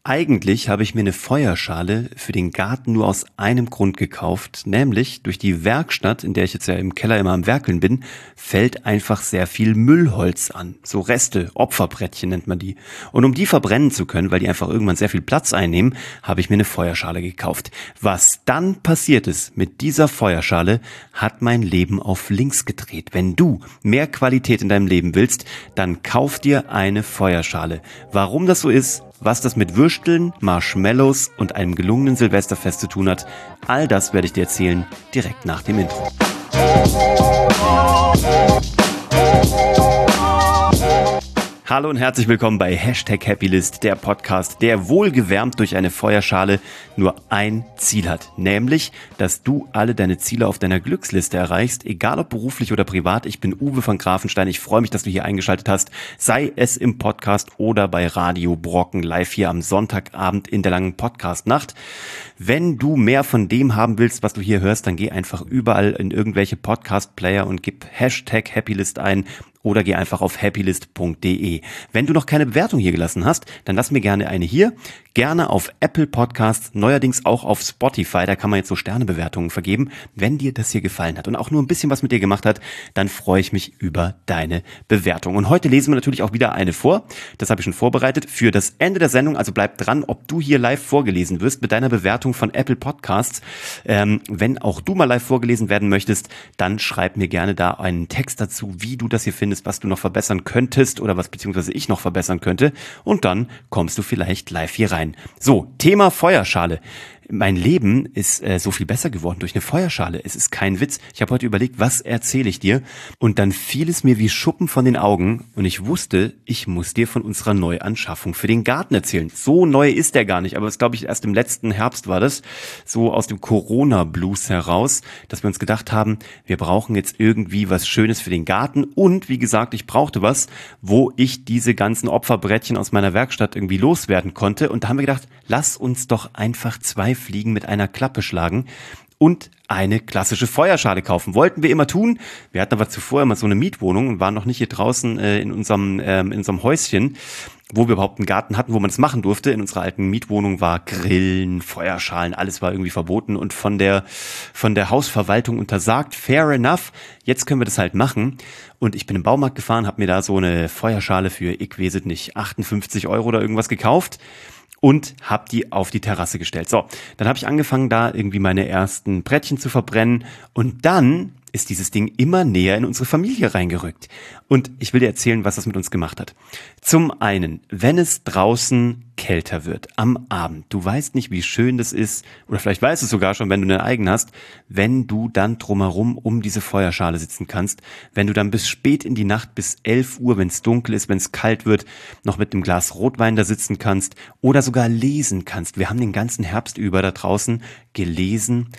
Eigentlich habe ich mir eine Feuerschale für den Garten nur aus einem Grund gekauft, nämlich durch die Werkstatt, in der ich jetzt ja im Keller immer am Werkeln bin, fällt einfach sehr viel Müllholz an. So Reste, Opferbrettchen nennt man die. Und um die verbrennen zu können, weil die einfach irgendwann sehr viel Platz einnehmen, habe ich mir eine Feuerschale gekauft. Was dann passiert ist mit dieser Feuerschale, hat mein Leben auf links gedreht. Wenn du mehr Qualität in deinem Leben willst, dann kauf dir eine Feuerschale. Warum das so ist, was das mit Würsteln, Marshmallows und einem gelungenen Silvesterfest zu tun hat, all das werde ich dir erzählen, direkt nach dem Intro. Hallo und herzlich willkommen bei #Happylist, der Podcast, der wohlgewärmt durch eine Feuerschale nur ein Ziel hat. Nämlich, dass du alle deine Ziele auf deiner Glücksliste erreichst, egal ob beruflich oder privat. Ich bin Uwe von Grafenstein. Ich freue mich, dass du hier eingeschaltet hast. Sei es im Podcast oder bei Radio Brocken live hier am Sonntagabend in der langen Podcast-Nacht. Wenn du mehr von dem haben willst, was du hier hörst, dann geh einfach überall in irgendwelche Podcast-Player und gib #Happylist ein. Oder geh einfach auf happylist.de. Wenn du noch keine Bewertung hier gelassen hast, dann lass mir gerne eine hier. Gerne auf Apple Podcasts, neuerdings auch auf Spotify. Da kann man jetzt so Sternebewertungen vergeben. Wenn dir das hier gefallen hat und auch nur ein bisschen was mit dir gemacht hat, dann freue ich mich über deine Bewertung. Und heute lesen wir natürlich auch wieder eine vor. Das habe ich schon vorbereitet für das Ende der Sendung. Also bleib dran, ob du hier live vorgelesen wirst mit deiner Bewertung von Apple Podcasts. Wenn auch du mal live vorgelesen werden möchtest, dann schreib mir gerne da einen Text dazu, wie du das hier findest, was du noch verbessern könntest oder was beziehungsweise ich noch verbessern könnte, und dann kommst du vielleicht live hier rein. So, Thema Feuerschale. Mein Leben ist so viel besser geworden durch eine Feuerschale. Es ist kein Witz. Ich habe heute überlegt, was erzähle ich dir? Und dann fiel es mir wie Schuppen von den Augen und ich wusste, ich muss dir von unserer Neuanschaffung für den Garten erzählen. So neu ist der gar nicht, aber es glaube ich erst im letzten Herbst war das, so aus dem Corona-Blues heraus, dass wir uns gedacht haben, wir brauchen jetzt irgendwie was Schönes für den Garten und wie gesagt, ich brauchte was, wo ich diese ganzen Opferbrettchen aus meiner Werkstatt irgendwie loswerden konnte, und da haben wir gedacht, lass uns doch einfach 2 Fliegen mit einer Klappe schlagen und eine klassische Feuerschale kaufen. Wollten wir immer tun. Wir hatten aber zuvor immer so eine Mietwohnung und waren noch nicht hier draußen in unserem Häuschen, wo wir überhaupt einen Garten hatten, wo man es machen durfte. In unserer alten Mietwohnung war Grillen, Feuerschalen, alles war irgendwie verboten und von der Hausverwaltung untersagt. Fair enough. Jetzt können wir das halt machen. Und ich bin im Baumarkt gefahren, habe mir da so eine Feuerschale für, ich weiß es nicht, 58 € oder irgendwas gekauft. Und habe die auf die Terrasse gestellt. So, dann habe ich angefangen, da irgendwie meine ersten Brettchen zu verbrennen. Und dann ist dieses Ding immer näher in unsere Familie reingerückt. Und ich will dir erzählen, was das mit uns gemacht hat. Zum einen, wenn es draußen kälter wird, am Abend, du weißt nicht, wie schön das ist, oder vielleicht weißt du es sogar schon, wenn du eine eigene hast, wenn du dann drumherum um diese Feuerschale sitzen kannst, wenn du dann bis spät in die Nacht, bis 11 Uhr, wenn es dunkel ist, wenn es kalt wird, noch mit einem Glas Rotwein da sitzen kannst oder sogar lesen kannst. Wir haben den ganzen Herbst über da draußen gelesen,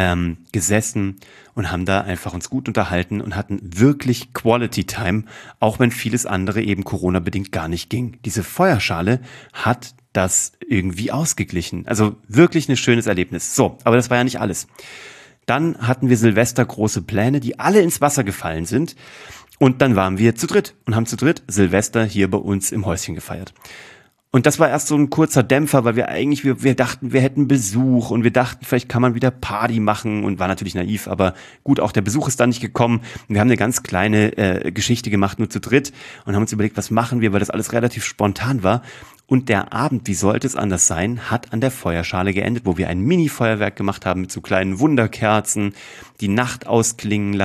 gesessen und haben da einfach uns gut unterhalten und hatten wirklich Quality Time, auch wenn vieles andere eben Corona-bedingt gar nicht ging. Diese Feuerschale hat das irgendwie ausgeglichen. Also wirklich ein schönes Erlebnis. So, aber das war ja nicht alles. Dann hatten wir Silvester große Pläne, die alle ins Wasser gefallen sind. Und dann waren wir zu dritt und haben zu dritt Silvester hier bei uns im Häuschen gefeiert. Und das war erst so ein kurzer Dämpfer, weil wir dachten, wir hätten Besuch und wir dachten, vielleicht kann man wieder Party machen, und war natürlich naiv, aber gut, auch der Besuch ist dann nicht gekommen. Wir haben eine ganz kleine Geschichte gemacht, nur zu dritt, und haben uns überlegt, was machen wir, weil das alles relativ spontan war. Und der Abend, wie sollte es anders sein, hat an der Feuerschale geendet, wo wir ein Mini-Feuerwerk gemacht haben mit so kleinen Wunderkerzen, die Nacht ausklingen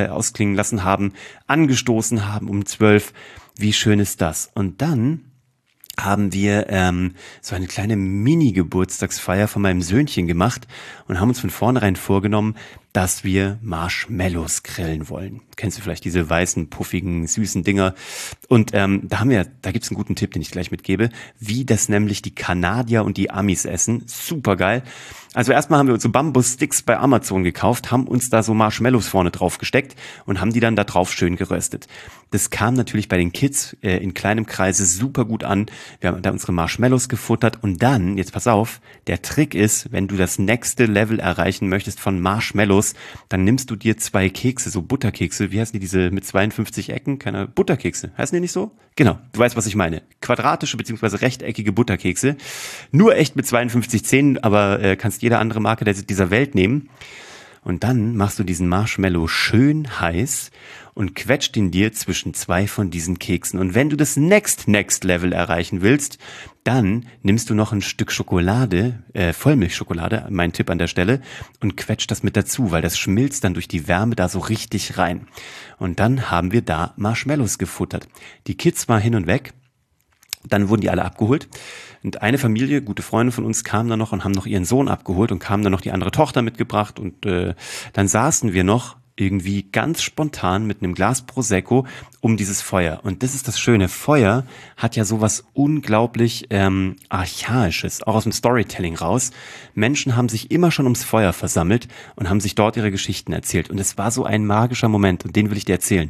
lassen haben, angestoßen haben um 12. Wie schön ist das? Und dann haben wir so eine kleine Mini-Geburtstagsfeier von meinem Söhnchen gemacht und haben uns von vornherein vorgenommen, dass wir Marshmallows grillen wollen. Kennst du vielleicht diese weißen, puffigen, süßen Dinger? Und da gibt's einen guten Tipp, den ich gleich mitgebe, wie das nämlich die Kanadier und die Amis essen. Super geil. Also erstmal haben wir uns so Bambussticks bei Amazon gekauft, haben uns da so Marshmallows vorne drauf gesteckt und haben die dann da drauf schön geröstet. Das kam natürlich bei den Kids in kleinem Kreise super gut an. Wir haben da unsere Marshmallows gefuttert und dann, jetzt pass auf, der Trick ist, wenn du das nächste Level erreichen möchtest von Marshmallows, Marshmallows, dann nimmst du dir 2 Kekse, so Butterkekse, wie heißen die, diese mit 52 Ecken? Keine Butterkekse, heißen die nicht so? Genau, du weißt, was ich meine. Quadratische bzw. rechteckige Butterkekse, nur echt mit 52 Zähnen, aber kannst jede andere Marke dieser Welt nehmen. Und dann machst du diesen Marshmallow schön heiß und quetscht ihn dir zwischen 2 von diesen Keksen. Und wenn du das Next Level erreichen willst, dann nimmst du noch ein Stück Schokolade, Vollmilchschokolade, mein Tipp an der Stelle, und quetscht das mit dazu, weil das schmilzt dann durch die Wärme da so richtig rein. Und dann haben wir da Marshmallows gefuttert. Die Kids waren hin und weg. Dann wurden die alle abgeholt und eine Familie, gute Freunde von uns, kamen dann noch und haben noch ihren Sohn abgeholt und kamen dann noch die andere Tochter mitgebracht und dann saßen wir noch irgendwie ganz spontan mit einem Glas Prosecco um dieses Feuer. Und das ist das Schöne, Feuer hat ja sowas unglaublich Archaisches, auch aus dem Storytelling raus. Menschen haben sich immer schon ums Feuer versammelt und haben sich dort ihre Geschichten erzählt und es war so ein magischer Moment und den will ich dir erzählen.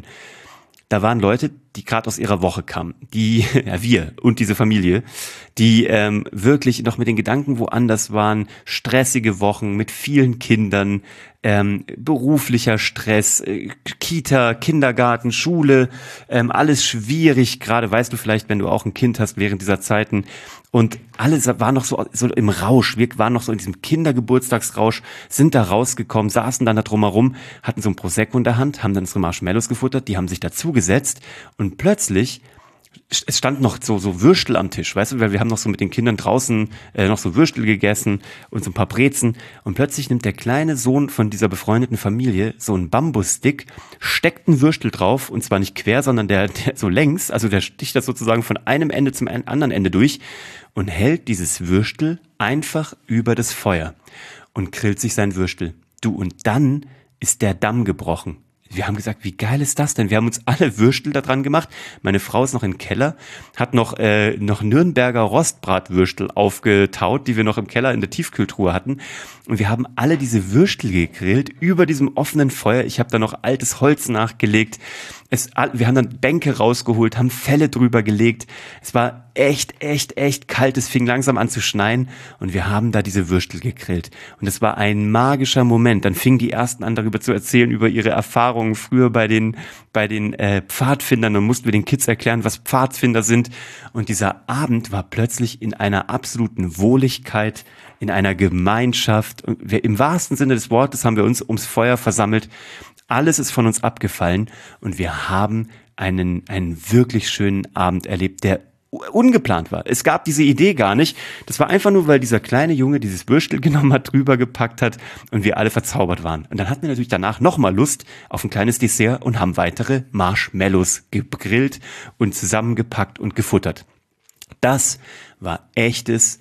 Da waren Leute, die gerade aus ihrer Woche kamen, wir und diese Familie, die wirklich noch mit den Gedanken woanders waren, stressige Wochen mit vielen Kindern, beruflicher Stress, Kita, Kindergarten, Schule, alles schwierig, gerade weißt du vielleicht, wenn du auch ein Kind hast während dieser Zeiten. Und alle waren noch so im Rausch, wir waren noch so in diesem Kindergeburtstagsrausch, sind da rausgekommen, saßen dann da drumherum, hatten so ein Prosecco in der Hand, haben dann unsere Marshmallows gefuttert, die haben sich dazugesetzt und plötzlich, es stand noch so Würstel am Tisch, weißt du, weil wir haben noch so mit den Kindern draußen noch so Würstel gegessen und so ein paar Brezen und plötzlich nimmt der kleine Sohn von dieser befreundeten Familie so einen Bambusstick, steckt einen Würstel drauf und zwar nicht quer, sondern der so längs, also der sticht das sozusagen von einem Ende zum anderen Ende durch und hält dieses Würstel einfach über das Feuer und grillt sich sein Würstel. Du, und dann ist der Damm gebrochen. Wir haben gesagt, wie geil ist das denn? Wir haben uns alle Würstel da dran gemacht. Meine Frau ist noch im Keller, hat noch Nürnberger Rostbratwürstel aufgetaut, die wir noch im Keller in der Tiefkühltruhe hatten. Und wir haben alle diese Würstel gegrillt über diesem offenen Feuer. Ich habe da noch altes Holz nachgelegt. Wir haben dann Bänke rausgeholt, haben Felle drüber gelegt. Es war echt kalt. Es fing langsam an zu schneien und wir haben da diese Würstel gegrillt. Und es war ein magischer Moment. Dann fingen die Ersten an, darüber zu erzählen, über ihre Erfahrungen früher bei den Pfadfindern. Und mussten wir den Kids erklären, was Pfadfinder sind. Und dieser Abend war plötzlich in einer absoluten Wohligkeit, in einer Gemeinschaft. Und im wahrsten Sinne des Wortes haben wir uns ums Feuer versammelt. Alles ist von uns abgefallen und wir haben einen wirklich schönen Abend erlebt, der ungeplant war. Es gab diese Idee gar nicht. Das war einfach nur, weil dieser kleine Junge dieses Würstel genommen hat, drüber gepackt hat und wir alle verzaubert waren. Und dann hatten wir natürlich danach nochmal Lust auf ein kleines Dessert und haben weitere Marshmallows gegrillt und zusammengepackt und gefuttert. Das war echtes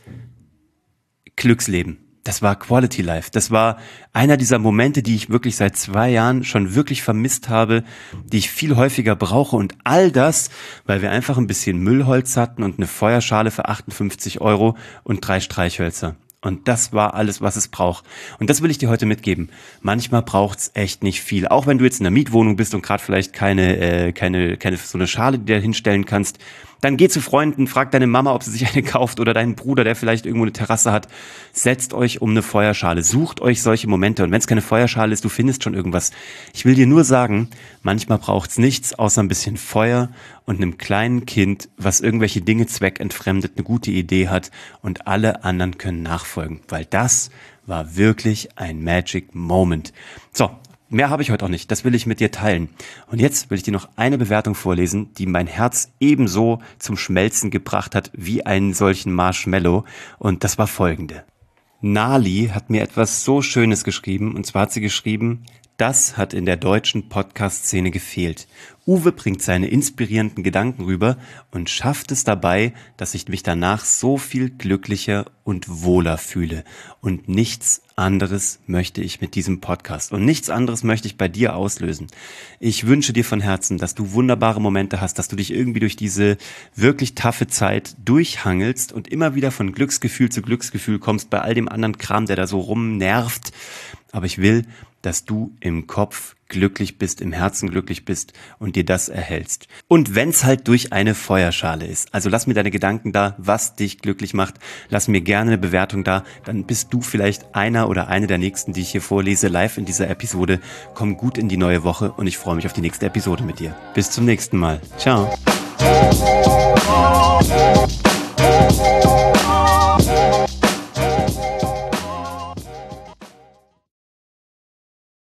Glücksleben. Das war Quality Life. Das war einer dieser Momente, die ich wirklich seit 2 Jahren schon wirklich vermisst habe, die ich viel häufiger brauche. Und all das, weil wir einfach ein bisschen Müllholz hatten und eine Feuerschale für 58 € und 3 Streichhölzer. Und das war alles, was es braucht. Und das will ich dir heute mitgeben. Manchmal braucht's echt nicht viel. Auch wenn du jetzt in einer Mietwohnung bist und gerade vielleicht keine so eine Schale, die du hinstellen kannst, dann geh zu Freunden, frag deine Mama, ob sie sich eine kauft oder deinen Bruder, der vielleicht irgendwo eine Terrasse hat. Setzt euch um eine Feuerschale, sucht euch solche Momente. Und wenn es keine Feuerschale ist, du findest schon irgendwas. Ich will dir nur sagen, manchmal braucht's nichts außer ein bisschen Feuer und einem kleinen Kind, was irgendwelche Dinge zweckentfremdet, eine gute Idee hat und alle anderen können nachfolgen. Weil das war wirklich ein Magic Moment. So. Mehr habe ich heute auch nicht, das will ich mit dir teilen. Und jetzt will ich dir noch eine Bewertung vorlesen, die mein Herz ebenso zum Schmelzen gebracht hat wie einen solchen Marshmallow. Und das war folgende. Nali hat mir etwas so Schönes geschrieben. Und zwar hat sie geschrieben, das hat in der deutschen Podcast-Szene gefehlt. Uwe bringt seine inspirierenden Gedanken rüber und schafft es dabei, dass ich mich danach so viel glücklicher und wohler fühle. Und nichts anderes möchte ich mit diesem Podcast und nichts anderes möchte ich bei dir auslösen. Ich wünsche dir von Herzen, dass du wunderbare Momente hast, dass du dich irgendwie durch diese wirklich taffe Zeit durchhangelst und immer wieder von Glücksgefühl zu Glücksgefühl kommst bei all dem anderen Kram, der da so rumnervt. Aber ich will, dass du im Kopf glücklich bist, im Herzen glücklich bist und dir das erhältst. Und wenn's halt durch eine Feuerschale ist, also lass mir deine Gedanken da, was dich glücklich macht, lass mir gerne eine Bewertung da, dann bist du vielleicht einer oder eine der nächsten, die ich hier vorlese, live in dieser Episode. Komm gut in die neue Woche und ich freue mich auf die nächste Episode mit dir. Bis zum nächsten Mal. Ciao.